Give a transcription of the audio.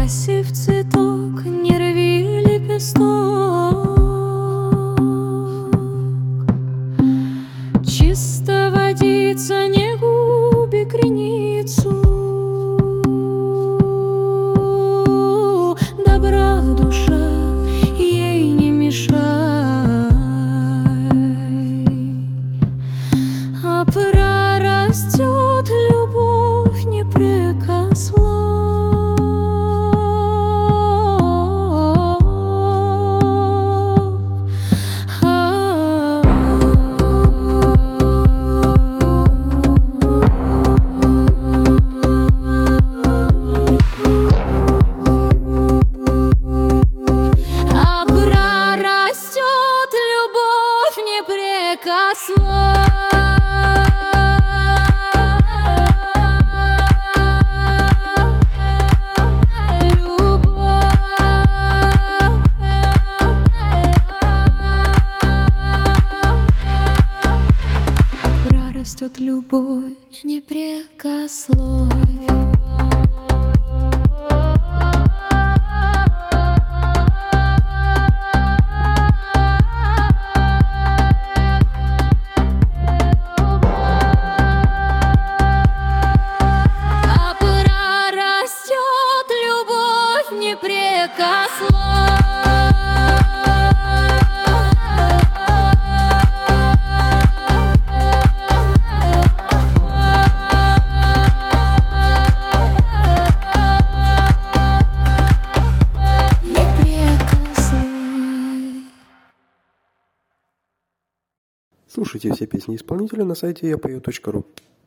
красив цветок, не рви лепесток. Чисто водица, не губи криницу. Добра душа, ей не мешай. А прорастет любовь непрекословно. Растет любовь непрекословь. Слушайте все песни исполнителя на сайте yapою.ru.